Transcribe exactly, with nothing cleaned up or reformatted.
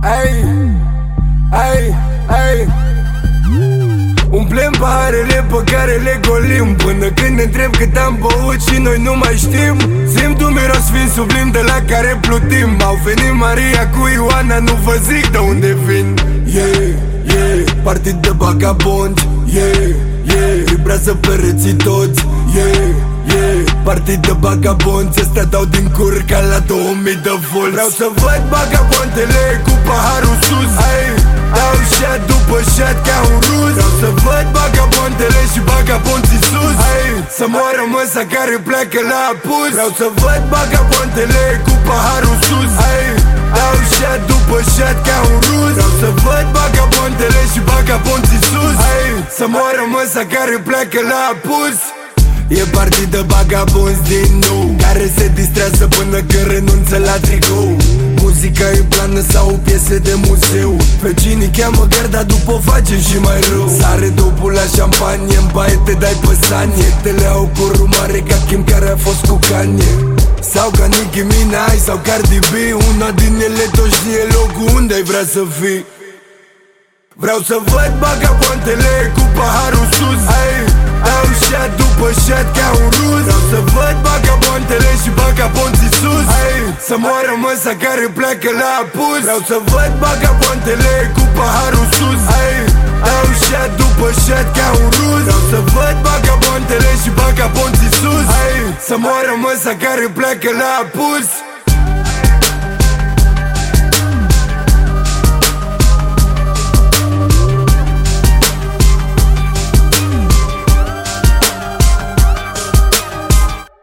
Ei, ei, ei. Umplem paharele pe care le golim, până când ne întreb cât am băut și noi nu mai știm. Simt un miros fin sublim de la care plutim. Au venit Maria cu Ioana, nu vă zic de unde vin. Yeah, yeah, partid de vagabonzi. Yeah, yeah, vibrează pereții toți. Yeah, yeah, partid de vagabonzi. Ăstea dau din cur ca la două mii de volți. Vreau să văd vagabontele cu paharul sus. Hey, dau shot după shot ca un rus. Vreau să văd vagabontele și vagabonții sus. Hey, să moară măsa care pleacă la apus. Vreau să văd vagabontele cu paharul sus. Hey, dau shot după shot ca un rus. Vreau să văd vagabontele și vagabonții sus. Hey, să moară măsa care pleacă la apus. E partid de vagabonzi din nou, care se distrează până când renunță la tricou. Muzica e plană sau piese de muzeu. Vecinii cheamă garda, după o facem și mai rău. Sare dopul la șampanie, în baie te dai pe sanie. Tele au corul mare ca Kim care a fost cu Kanye. Sau ca Nicki Minaj sau Cardi B. Una din ele tot știe locul unde ai vrea să fii. Vreau să văd vagabontele cu paharul sus. Hey, dau shot după shot ca un rus. Vreau să văd vagabontele și vagabonții sus. Hey, să moară măsa care pleacă la apus. Vreau să văd vagabontele cu paharul sus. Hey, dau shot după shot ca un rus. Vreau să văd vagabontele și vagabonții sus. Hey, să moară măsa care pleacă la apus.